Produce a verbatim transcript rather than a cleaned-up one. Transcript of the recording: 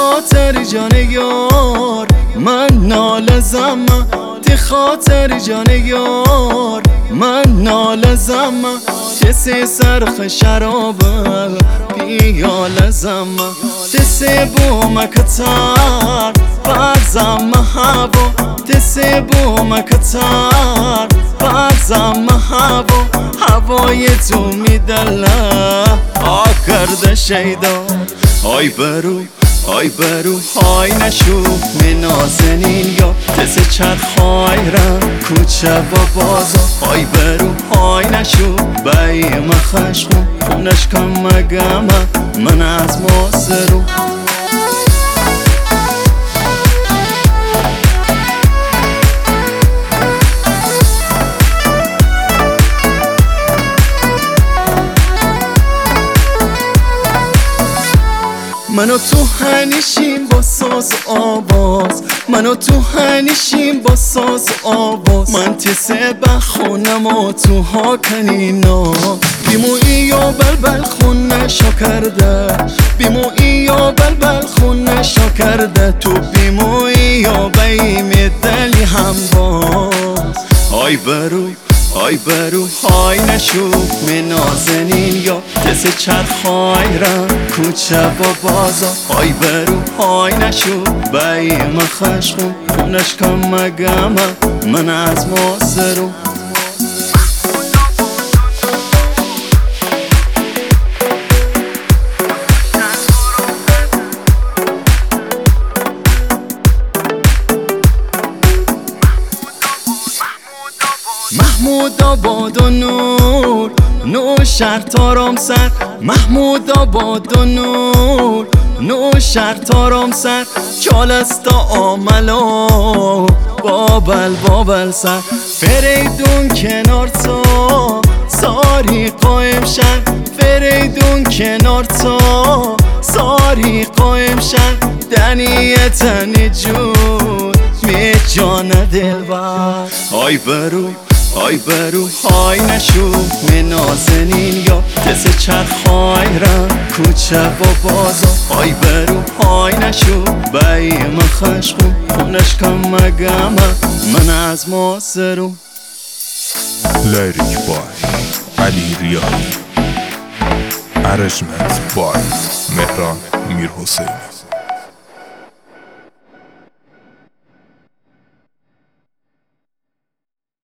خاطر جان یار من نالزم، تی خاطر جان یار من نالزم. تسی سرخ شراب پیالزم، تسی بوم کتر بازم هوا، تسی بوم کتر بازم هوا. هوای تو میدله آ کرده شیدا. آی برو آی برو های نشو می نازنین یا تس چرخای رم کوچه و بازا. آی برو های نشو بایی مخشخون خونش کم مگم من از ماسرو. منو تو هنیشیم با ساز آواز، منو تو هنیشیم با ساز آواز. من تسه بخونم و تو ها کنینا بیمویی یا بلبل خونه شا کرده، بیمویی یا بلبل خونه شا کرده. تو بیمویی یا بیم دلی هم باز. آی بروی آی برو های نشو می نازنین یا تس چرخای رم کوچه و بازا. آی برو های نشو بایی مخشخون خونش کم مگم من از ماسرو. محمود آباد و نور نو شهر تارم سر، محمود آباد و نور نو شهر تارم سر. چالستا آملو بابل بابل سر فریدون کنار تو ساری قایم شهر، فریدون کنار تو ساری قایم شهر. دنیتنی جود می جان دلبر. آی برو آی برو های نشو می نازنین یا تس چرخای رم کوچه و بازا. آی برو های نشو بایی مخشخون خونش کم مگم من از ماسرو. لیریک بای علی ریایی، ارجمنت بای مهران میر حسین.